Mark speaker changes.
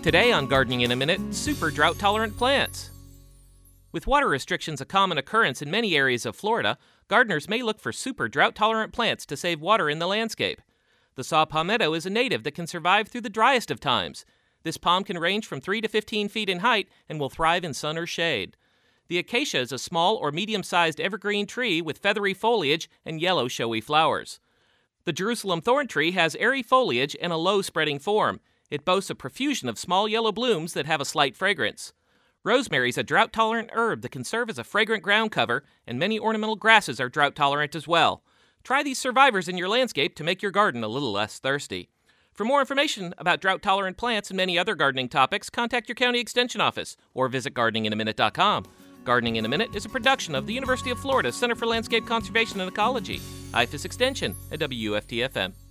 Speaker 1: Today on Gardening in a Minute, super drought-tolerant plants. With water restrictions a common occurrence in many areas of Florida, gardeners may look for super drought-tolerant plants to save water in the landscape. The saw palmetto is a native that can survive through the driest of times. This palm can range from 3 to 15 feet in height and will thrive in sun or shade. The acacia is a small or medium-sized evergreen tree with feathery foliage and yellow showy flowers. The Jerusalem thorn tree has airy foliage and a low spreading form. It boasts a profusion of small yellow blooms that have a slight fragrance. Rosemary is a drought-tolerant herb that can serve as a fragrant ground cover, and many ornamental grasses are drought-tolerant as well. Try these survivors in your landscape to make your garden a little less thirsty. For more information about drought-tolerant plants and many other gardening topics, contact your county extension office or visit gardeninginaminute.com. Gardening in a Minute is a production of the University of Florida Center for Landscape Conservation and Ecology, IFAS Extension, at WFTFM.